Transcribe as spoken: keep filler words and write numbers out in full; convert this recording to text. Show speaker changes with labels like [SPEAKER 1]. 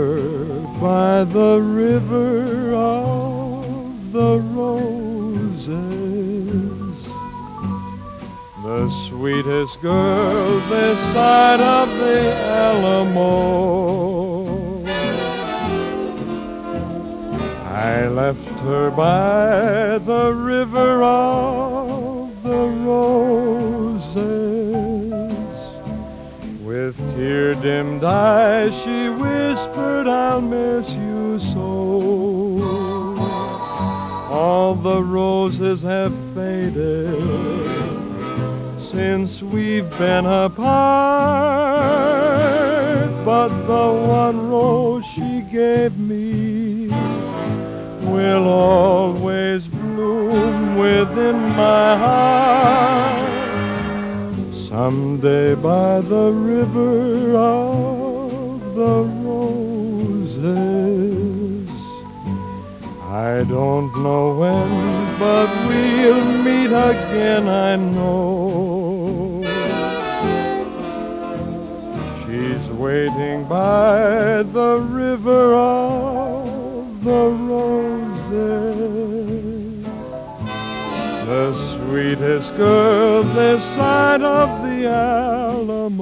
[SPEAKER 1] by the river of the roses, the sweetest girl this side of the Alamo. I left her by the river of the roses. With tear-dimmed eyes she whispered, I'll miss you so. All the roses have faded since we've been apart, but the one rose she gave me will always bloom within my heart. Someday by the river of the roses, I don't know when, but we'll meet again, I know. She's waiting by the river of the roses, the sweetest girl this side of the Alamo.